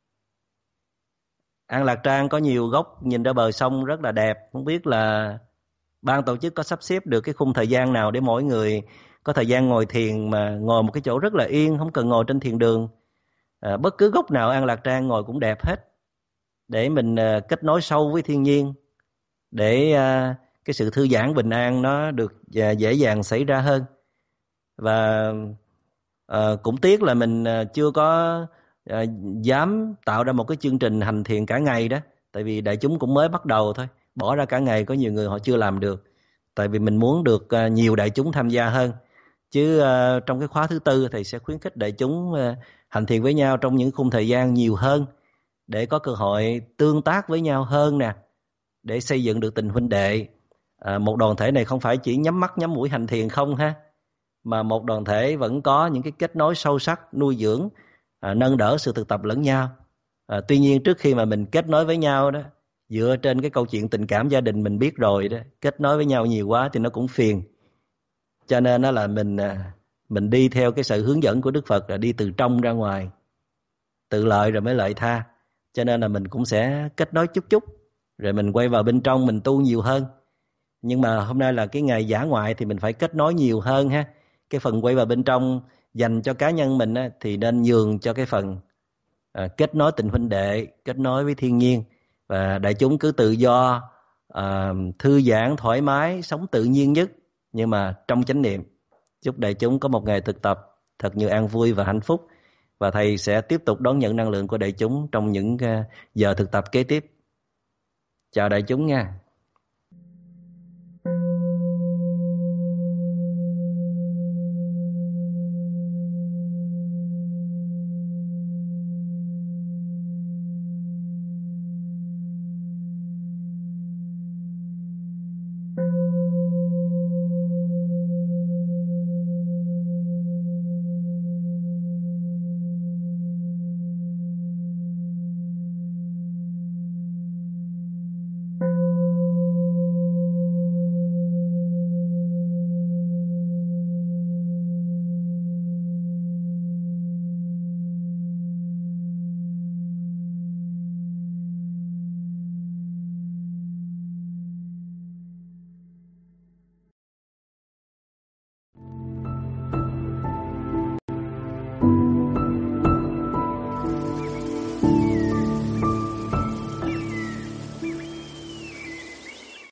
An Lạc Trang có nhiều góc nhìn ra bờ sông rất là đẹp. Không biết là ban tổ chức có sắp xếp được cái khung thời gian nào để mỗi người có thời gian ngồi thiền, mà ngồi một cái chỗ rất là yên, không cần ngồi trên thiền đường. Bất cứ góc nào An Lạc Trang ngồi cũng đẹp hết, để mình kết nối sâu với thiên nhiên, để cái sự thư giãn bình an nó được dễ dàng xảy ra hơn. Và cũng tiếc là mình chưa có dám tạo ra một cái chương trình hành thiền cả ngày đó, tại vì đại chúng cũng mới bắt đầu thôi, bỏ ra cả ngày có nhiều người họ chưa làm được. Tại vì mình muốn được nhiều đại chúng tham gia hơn. Chứ trong cái khóa thứ 4 thầy sẽ khuyến khích đại chúng hành thiền với nhau trong những khung thời gian nhiều hơn, để có cơ hội tương tác với nhau hơn nè, để xây dựng được tình huynh đệ. Một đoàn thể này không phải chỉ nhắm mắt nhắm mũi hành thiền không ha, mà một đoàn thể vẫn có những cái kết nối sâu sắc, nuôi dưỡng, nâng đỡ sự thực tập lẫn nhau. Tuy nhiên trước khi mà mình kết nối với nhau đó, dựa trên cái câu chuyện tình cảm gia đình mình biết rồi đó, kết nối với nhau nhiều quá thì nó cũng phiền. Cho nên đó là mình đi theo cái sự hướng dẫn của Đức Phật là đi từ trong ra ngoài, tự lợi rồi mới lợi tha. Cho nên là mình cũng sẽ kết nối chút chút, rồi mình quay vào bên trong mình tu nhiều hơn. Nhưng mà hôm nay là cái ngày dã ngoại thì mình phải kết nối nhiều hơn ha. Cái phần quay vào bên trong dành cho cá nhân mình á, thì nên nhường cho cái phần kết nối tình huynh đệ, kết nối với thiên nhiên. Và đại chúng cứ tự do, thư giãn, thoải mái, sống tự nhiên nhất, nhưng mà trong chánh niệm. Chúc đại chúng có một ngày thực tập thật nhiều an vui và hạnh phúc. Và thầy sẽ tiếp tục đón nhận năng lượng của đại chúng trong những giờ thực tập kế tiếp. Chào đại chúng nha.